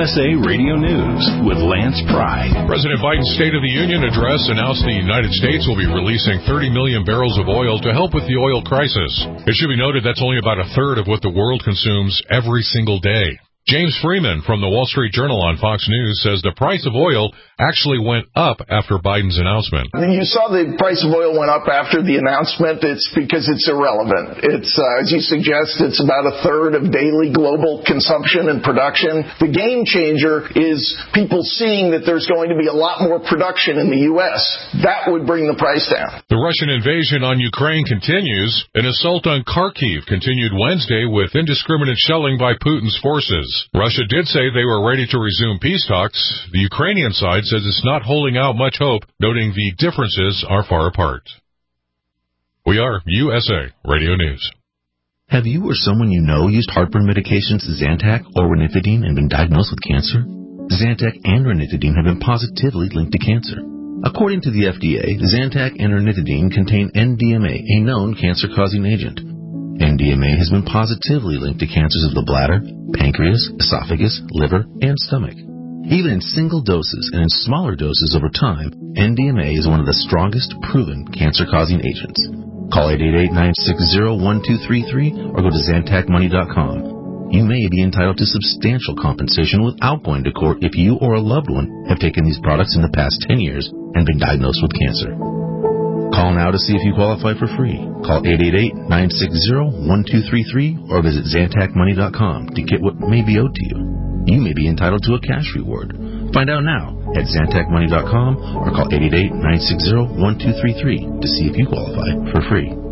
USA Radio News with Lance Pry. President Biden's State of the Union address announced the United States will be releasing 30 million barrels of oil to help with the oil crisis. It should be noted that's only about a third of what the world consumes every single day. James Freeman from the Wall Street Journal on Fox News says the price of oil actually went up after Biden's announcement. You saw the price of oil went up after the announcement. It's because it's irrelevant. It's, as you suggest, it's about a third of daily global consumption and production. The game changer is people seeing that there's going to be a lot more production in the U.S. That would bring the price down. The Russian invasion on Ukraine continues. An assault on Kharkiv continued Wednesday with indiscriminate shelling by Putin's forces. Russia did say they were ready to resume peace talks. The Ukrainian side says it's not holding out much hope, noting the differences are far apart. We are USA Radio News. Have you or someone you know used heartburn medications Zantac or ranitidine and been diagnosed with cancer? Zantac and ranitidine have been positively linked to cancer. According to the FDA, Zantac and ranitidine contain NDMA, a known cancer-causing agent. NDMA has been positively linked to cancers of the bladder, pancreas, esophagus, liver, and stomach. Even in single doses and in smaller doses over time, NDMA is one of the strongest proven cancer-causing agents. Call 888-960-1233 or go to ZantacMoney.com. You may be entitled to substantial compensation without going to court if you or a loved one have taken these products in the past 10 years and been diagnosed with cancer. Call now to see if you qualify for free. Call 888-960-1233 or visit ZantacMoney.com to get what may be owed to you. You may be entitled to a cash reward. Find out now at ZantacMoney.com or call 888-960-1233 to see if you qualify for free.